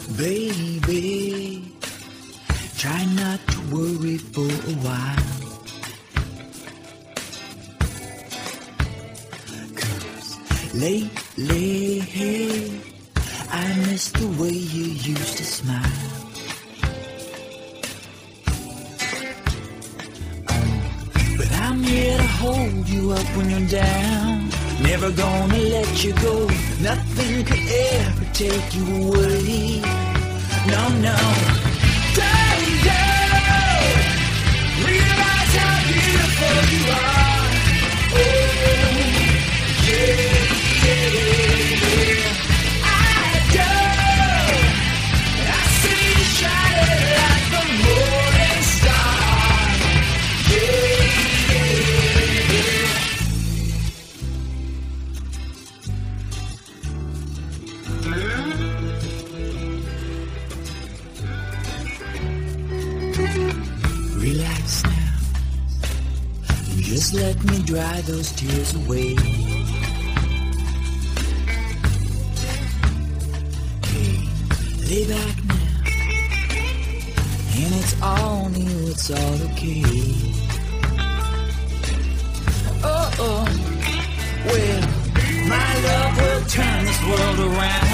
Baby, try not to worry for a while. 'Cause lately, I miss the way you used to smile. But I'm here to hold you up when you're down. Never gonna let you go. Nothing could ever take you away. No, no. Don't go. Realize how beautiful you are. Oh, yeah, yeah. I do. I see you shining like the morning star. Yeah, yeah. Relax now. Just let me dry those tears away. Hey, lay back now. And it's all new, it's all okay. Oh, oh. Well, my love will turn this world around.